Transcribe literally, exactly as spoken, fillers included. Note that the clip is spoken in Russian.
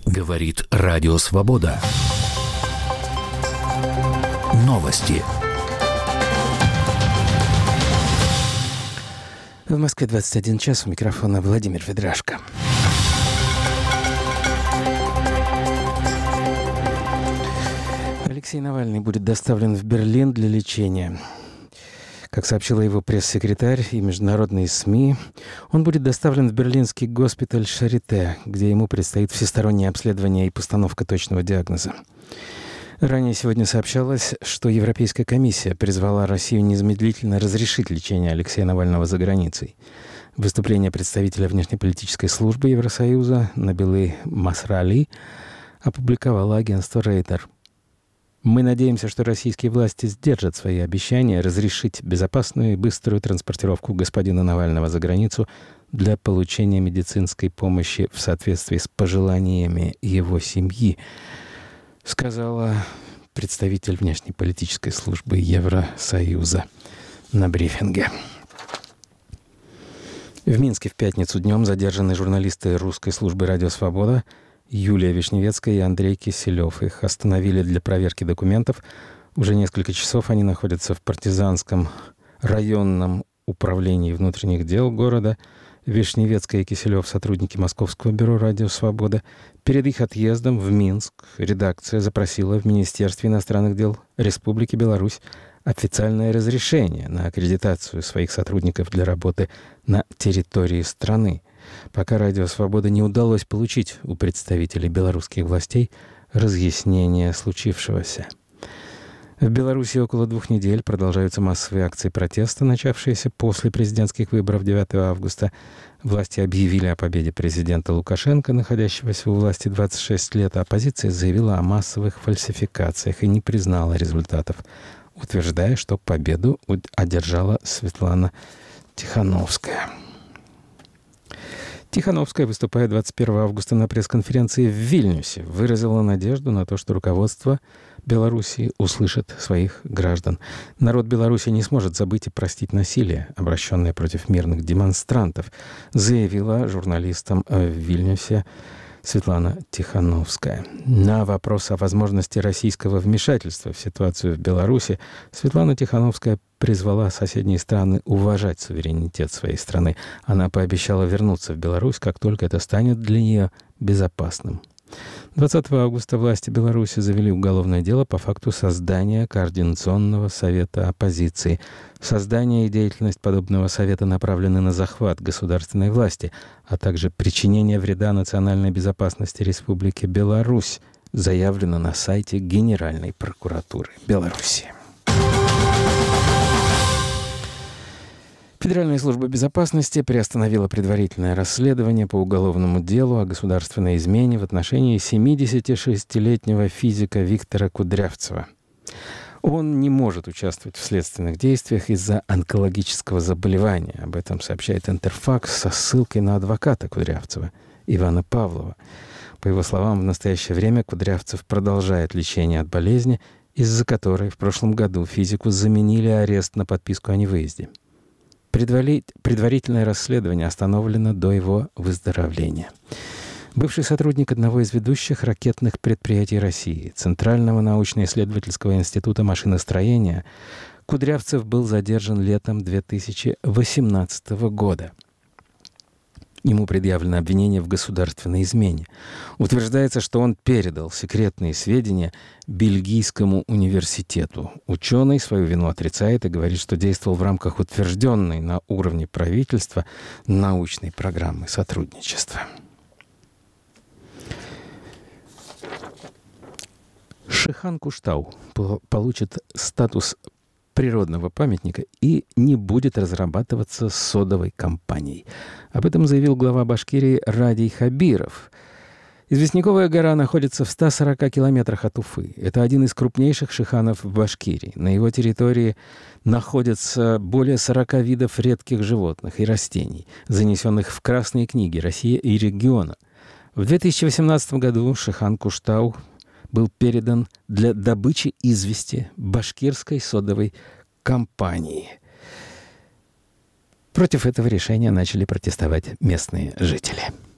Говорит Радио Свобода. Новости. В Москве двадцать один час. У микрофона Владимир Ведрашко. Алексей Навальный будет доставлен в Берлин для лечения. Как сообщила его пресс-секретарь и международные СМИ, он будет доставлен в берлинский госпиталь Шарите, где ему предстоит всестороннее обследование и постановка точного диагноза. Ранее сегодня сообщалось, что Европейская комиссия призвала Россию незамедлительно разрешить лечение Алексея Навального за границей. Выступление представителя внешнеполитической службы Евросоюза Набилы Масрали опубликовало агентство Reuters. Мы надеемся, что российские власти сдержат свои обещания разрешить безопасную и быструю транспортировку господина Навального за границу для получения медицинской помощи в соответствии с пожеланиями его семьи, сказала представитель внешнеполитической службы Евросоюза на брифинге. В Минске в пятницу днем задержаны журналисты русской службы «Радио Свобода» Юлия Вишневецкая и Андрей Киселев. Их остановили для проверки документов. Уже несколько часов они находятся в партизанском районном управлении внутренних дел города. Вишневецкая и Киселев — сотрудники Московского бюро «Радио Свобода». Перед их отъездом в Минск редакция запросила в Министерстве иностранных дел Республики Беларусь официальное разрешение на аккредитацию своих сотрудников для работы на территории страны. Пока «Радио Свобода» не удалось получить у представителей белорусских властей разъяснение случившегося. В Беларуси около двух недель продолжаются массовые акции протеста, начавшиеся после президентских выборов девятого августа. Власти объявили о победе президента Лукашенко, находящегося у власти двадцать шесть лет. Оппозиция заявила о массовых фальсификациях и не признала результатов, утверждая, что победу одержала Светлана Тихановская. Тихановская, выступая двадцать первого августа на пресс-конференции в Вильнюсе, выразила надежду на то, что руководство Беларуси услышит своих граждан. Народ Беларуси не сможет забыть и простить насилие, обращенное против мирных демонстрантов, заявила журналистам в Вильнюсе Светлана Тихановская. На вопрос о возможности российского вмешательства в ситуацию в Беларуси Светлана Тихановская призвала соседние страны уважать суверенитет своей страны. Она пообещала вернуться в Беларусь, как только это станет для нее безопасным. двадцатого августа власти Беларуси завели уголовное дело по факту создания Координационного совета оппозиции. Создание и деятельность подобного совета направлены на захват государственной власти, а также причинение вреда национальной безопасности Республики Беларусь, заявлено на сайте Генеральной прокуратуры Беларуси. Федеральная служба безопасности приостановила предварительное расследование по уголовному делу о государственной измене в отношении семидесятишестилетнего физика Виктора Кудрявцева. Он не может участвовать в следственных действиях из-за онкологического заболевания. Об этом сообщает Интерфакс со ссылкой на адвоката Кудрявцева Ивана Павлова. По его словам, в настоящее время Кудрявцев продолжает лечение от болезни, из-за которой в прошлом году физику заменили арест на подписку о невыезде. Предварительное расследование остановлено до его выздоровления. Бывший сотрудник одного из ведущих ракетных предприятий России, Центрального научно-исследовательского института машиностроения, Кудрявцев был задержан летом две тысячи восемнадцатого года. Ему предъявлено обвинение в государственной измене. Утверждается, что он передал секретные сведения Бельгийскому университету. Ученый свою вину отрицает и говорит, что действовал в рамках утвержденной на уровне правительства научной программы сотрудничества. Шихан-Куштау получит статус природного памятника и не будет разрабатываться содовой компанией. Об этом заявил глава Башкирии Радий Хабиров. Известняковая гора находится в ста сорока километрах от Уфы. Это один из крупнейших шиханов в Башкирии. На его территории находятся более сорока видов редких животных и растений, занесенных в Красные книги России и региона. В две тысячи восемнадцатом году Шихан-Куштау был передан для добычи извести башкирской содовой компании. Против этого решения начали протестовать местные жители.